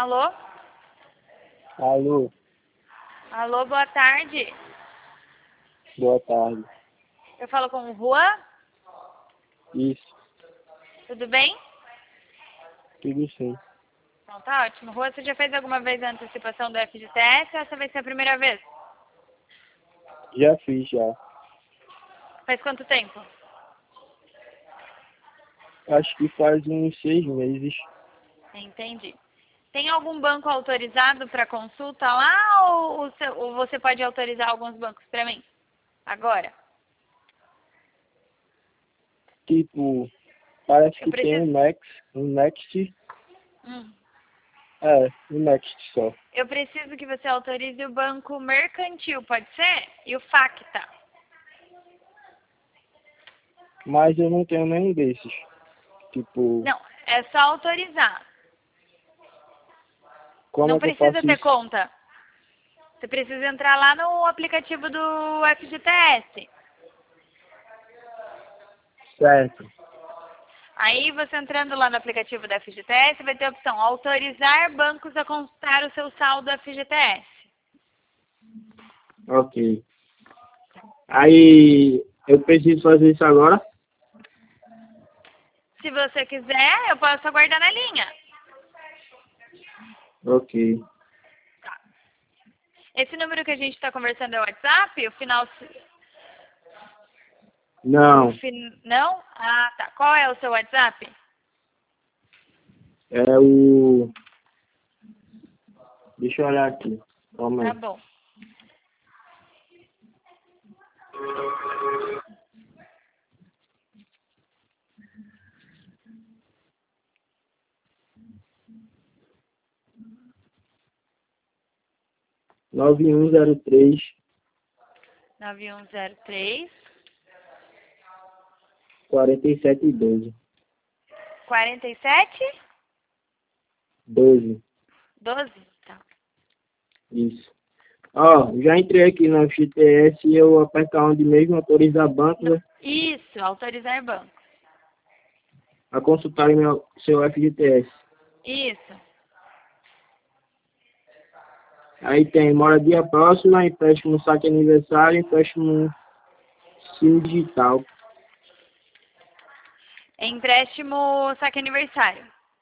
Alô? Alô, Alô, boa tarde. boa tarde. Eu falo com o Juan, Isso, tudo bem? tudo sim. Então tá ótimo. Juan, você já fez alguma vez a antecipação do FGTS ou essa vai ser a primeira vez? Já fiz, já. Faz quanto tempo? Acho que faz uns 6 meses. Entendi. Tem algum banco autorizado para consulta lá ou você pode autorizar alguns bancos para mim? Agora. Tipo, parece Eu que tem preciso. um Next. Hum. Um Next só. Eu preciso que você autorize o banco mercantil, pode ser? E o Facta. Mas eu não tenho nenhum desses. Tipo, Não, é só autorizar. como Não é que eu precisa faço ter isso? conta. Você precisa entrar lá no aplicativo do FGTS. Certo. Aí você entrando lá no aplicativo da FGTS vai ter a opção autorizar bancos a consultar o seu saldo FGTS. Ok. Aí, eu preciso fazer isso agora? Se você quiser, eu posso aguardar na linha. Ok. Esse número que a gente está conversando é o WhatsApp? O final... Não, Não? Ah, tá. Qual é o seu WhatsApp? é o... Deixa eu olhar aqui. Calma Tá aí. bom. Nove um zero três 9103 4712. 47 12. 12? Tá. Isso. Ó, já entrei aqui no FGTS e eu aperto onde mesmo autorizar banco, Não. né, Isso, autorizar banco. a consultarem seu FGTS. Isso. Aí tem moradia próxima, empréstimo saque aniversário, empréstimo SIM digital. Empréstimo saque aniversário.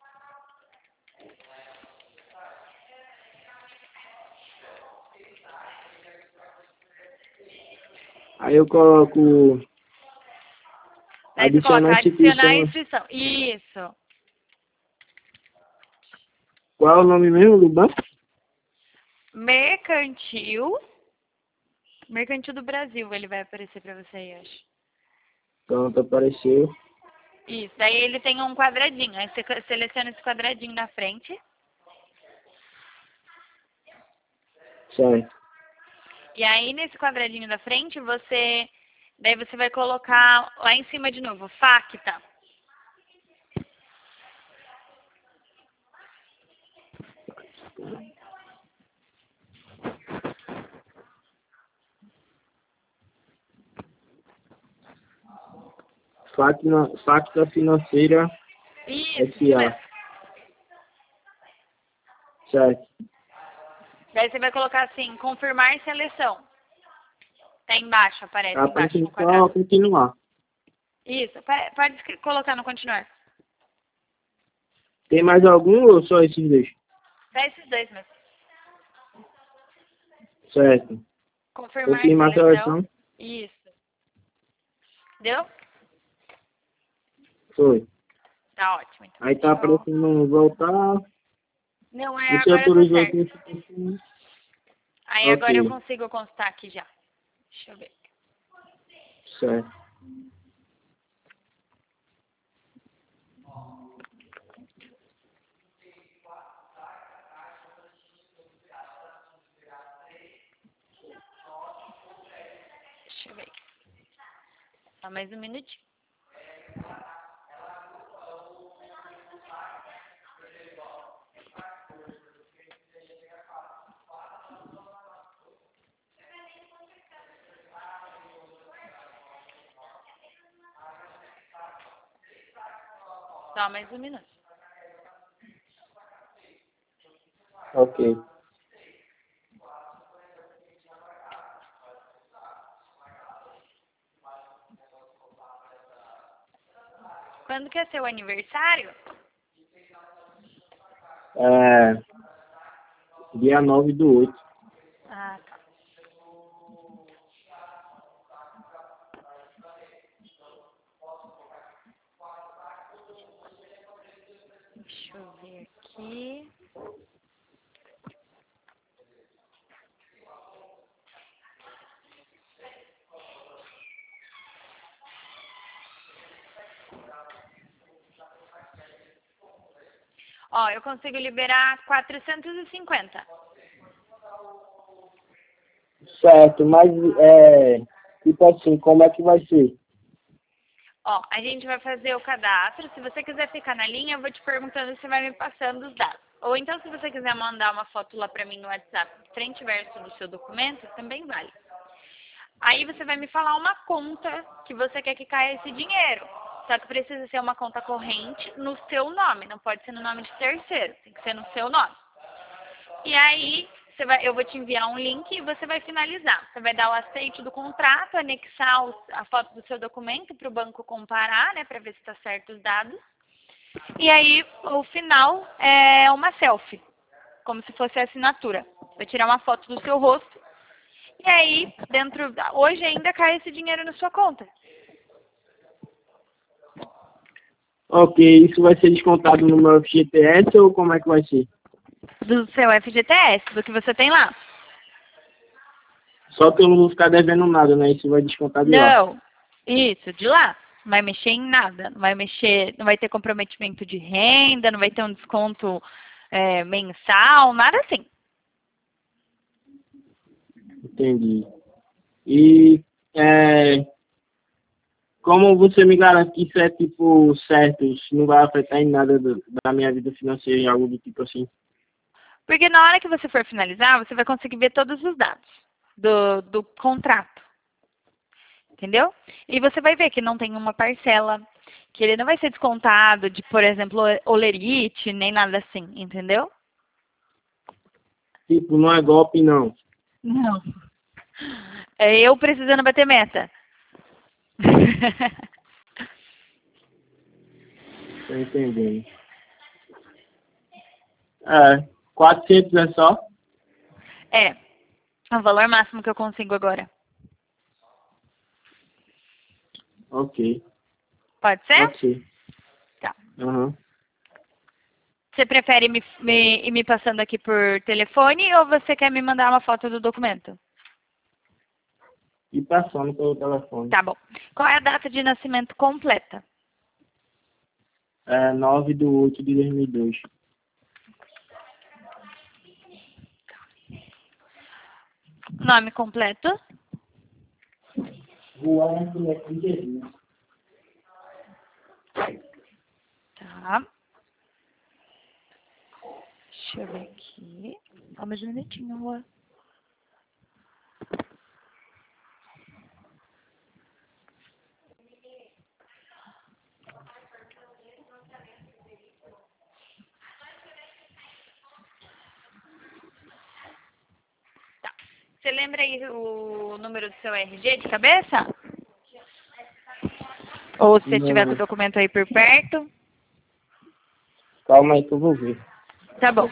Aí eu coloco Daí você coloca adicionar adicionar a instituição. inscrição. Isso. Qual é o nome mesmo do banco? Mercantil. Mercantil do Brasil, ele vai aparecer pra você aí, acho. Pronto, apareceu. Isso. Daí ele tem um quadradinho. Aí você seleciona esse quadradinho na frente. Certo. E aí nesse quadradinho da frente, daí você vai colocar lá em cima de novo, Facta. Facta Financeira Isso SA. mesmo. Certo. Daí você vai colocar assim, confirmar seleção. Tá embaixo, aparece embaixo Apareceu no só quadrado. continuar. Isso, pode colocar no continuar. Tem mais algum ou só esses dois? Dá esses dois mesmo. Certo. Confirmar Confirmar a seleção. seleção. Isso. Deu? Foi. Tá ótimo. Então, Aí tá deixa eu... aparecendo voltar. Não é, Você agora tá autorizou certo. aqui. Aí agora eu Ok. consigo constar aqui já. Deixa eu ver. Certo. Deixa eu ver. Só mais um minutinho. Só mais um minuto. Ok. Quando que é seu aniversário? É, dia 9/8. Ah, tá. Deixa eu ver aqui. Ó, eu consigo liberar 450. Certo, mas tipo assim, como é que vai ser? Ó, a gente vai fazer o cadastro. Se você quiser ficar na linha, eu vou te perguntando, você vai me passando os dados. Ou então, se você quiser mandar uma foto lá pra mim no WhatsApp, frente e verso do seu documento, também vale. Aí você vai me falar uma conta que você quer que caia esse dinheiro. Só que precisa ser uma conta corrente no seu nome, não pode ser no nome de terceiro, tem que ser no seu nome. E aí, eu vou te enviar um link e você vai finalizar. Você vai dar o aceite do contrato, anexar a foto do seu documento para o banco comparar, né, para ver se está certo os dados. E aí, o final é uma selfie, como se fosse a assinatura. Vai tirar uma foto do seu rosto. E aí, hoje ainda cai esse dinheiro na sua conta. Ok, isso vai ser descontado no meu FGTS ou como é que vai ser? Do seu FGTS, do que você tem lá. Só que eu não vou ficar devendo nada, né? Isso vai descontar de lá. Não, isso, de lá. Não vai mexer em nada. Não vai mexer, não vai ter comprometimento de renda, não vai ter um desconto mensal, nada assim. Entendi. E como você me garante que isso é tipo certo, isso não vai afetar em nada da minha vida financeira, em algo do tipo assim? Porque na hora que você for finalizar, você vai conseguir ver todos os dados do contrato. Entendeu? E você vai ver que não tem uma parcela, que ele não vai ser descontado de, por exemplo, olerite, nem nada assim, entendeu? Tipo, não é golpe, não. Não. É eu precisando bater meta. Tô entendendo. 400 é só? É o valor máximo que eu consigo agora. Ok, Pode ser? pode ser. Tá. Aham. Você prefere ir me passando aqui por telefone ou você quer me mandar uma foto do documento? E passando pelo telefone. Tá bom. Qual é a data de nascimento completa? 9/8/2002. Nome completo? Juan Neto de Jesus. Tá. Deixa eu ver aqui. Só mais um minutinho, Juan. Tá. Você lembra aí o número do seu RG de cabeça? Ou se você tiver com o Não, documento aí por perto? calma aí que eu vou ver. Tá bom.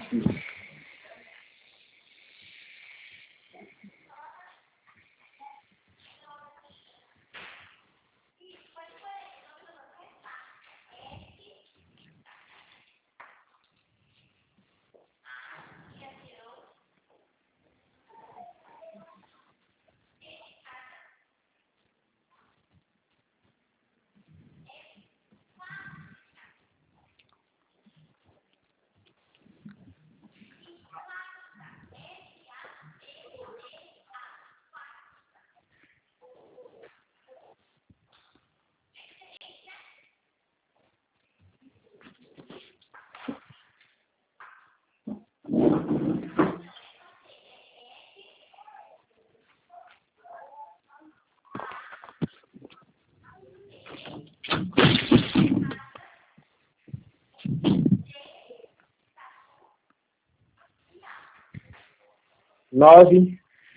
9,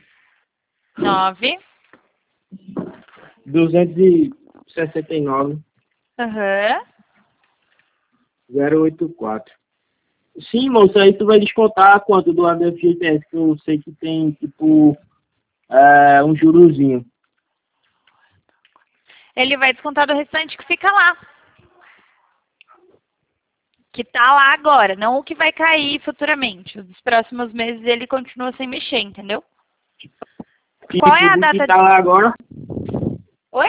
9. 269, Aham. 084. Sim, moça, aí tu vai descontar quanto do FGTS, que eu sei que tem, tipo, um jurozinho. Ele vai descontar do restante que fica lá. Que tá lá agora, não o que vai cair futuramente. Os próximos meses ele continua sem mexer, entendeu? Qual é Tipo, a do que data tá lá agora, Oi?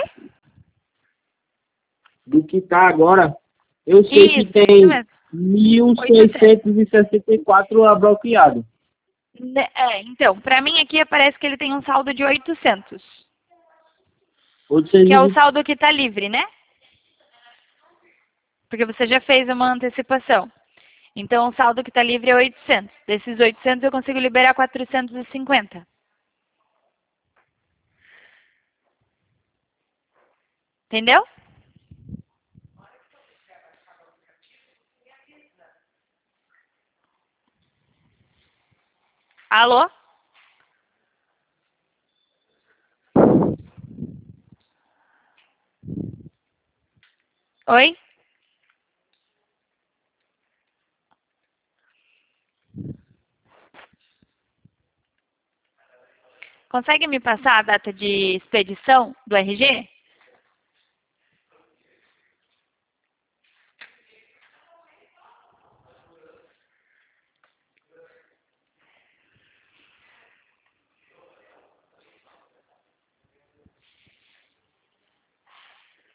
do que tá agora, eu sei que Isso tem mesmo. 800. 1.664 bloqueado. Então, pra mim aqui aparece que ele tem um saldo de 800. Que é o 820. saldo que tá livre, né? Porque você já fez uma antecipação. Então, o saldo que tá livre é 800. Desses 800, eu consigo liberar 450. Entendeu? Alô? Oi? Consegue me passar a data de expedição do RG?